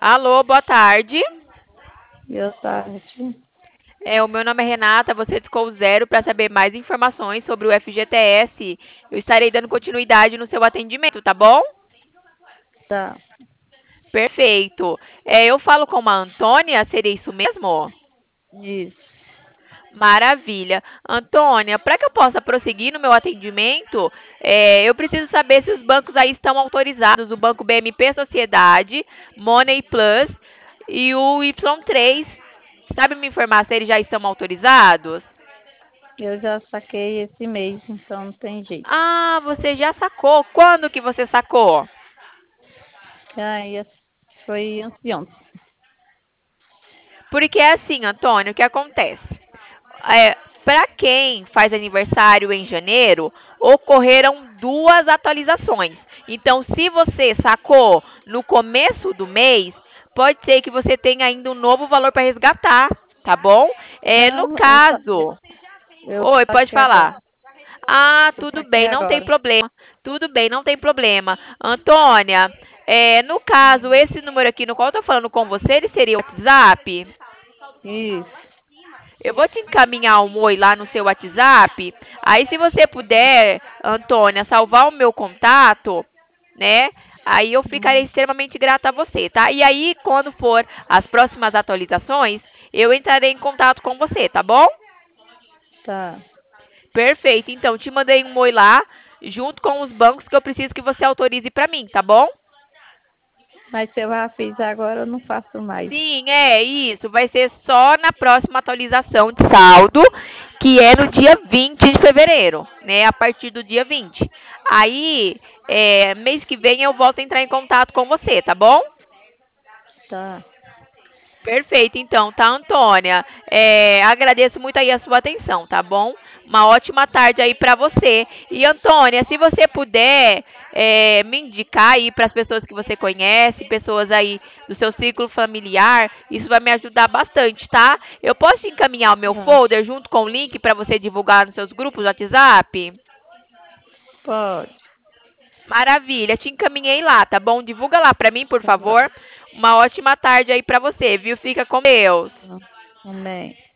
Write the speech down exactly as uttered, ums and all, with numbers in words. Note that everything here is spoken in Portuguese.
Alô, boa tarde. Boa tarde. É, o meu nome é Renata, você discou zero para saber mais informações sobre o F G T S. Eu estarei dando continuidade no seu atendimento, tá bom? Tá, Perfeito. É, eu falo com a Antônia, seria isso mesmo? isso. Maravilha. Antônia, para que eu possa prosseguir no meu atendimento, é, eu preciso saber se os bancos aí estão autorizados, o Banco B M P Sociedade, Money Plus e o Y três. Sabe me informar se eles já estão autorizados? Eu já saquei esse mês, então não tem jeito. Ah, você já sacou. Quando que você sacou? Aí foi anteontem. Porque é assim, Antônio, o que acontece? É, para quem faz aniversário em janeiro, ocorreram duas atualizações. Então, se você sacou no começo do mês, pode ser que você tenha ainda um novo valor para resgatar, tá bom? É, no Não, eu, sa caso. eu Oi, pode saquei agora. falar. Ah, Eu tudo saquei bem, não tem agora. problema. Tudo bem, não tem problema. Antônia, é, no caso, esse número aqui no qual eu tô falando com você, ele seria o WhatsApp? Isso. Eu vou te encaminhar um oi lá no seu WhatsApp. Aí, se você puder, Antônia, salvar o meu contato, né? Aí eu ficarei Hum, extremamente grata a você, tá? E aí, quando for as próximas atualizações, eu entrarei em contato com você, tá bom? tá. Perfeito. Então, te mandei um oi lá, junto com os bancos que eu preciso que você autorize para mim, tá bom? Mas se eu já fiz agora, eu não faço mais. Sim, é isso. Vai ser só na próxima atualização de saldo, que é no dia vinte de fevereiro, né? A partir do dia vinte. Aí, é, mês que vem eu volto a entrar em contato com você, tá bom? Tá. Perfeito, então, tá, Antônia? É, agradeço muito aí a sua atenção, tá bom? Uma ótima tarde aí para você. E, Antônia, se você puder é, me indicar aí para as pessoas que você conhece, pessoas aí do seu círculo familiar, isso vai me ajudar bastante, tá? Eu posso te encaminhar o meu Tá. folder junto com o link para você divulgar nos seus grupos do WhatsApp? Pode. Maravilha, te encaminhei lá, tá bom? Divulga lá para mim, por Tá. favor. Uma ótima tarde aí para você, viu? Fica com Deus. Amém.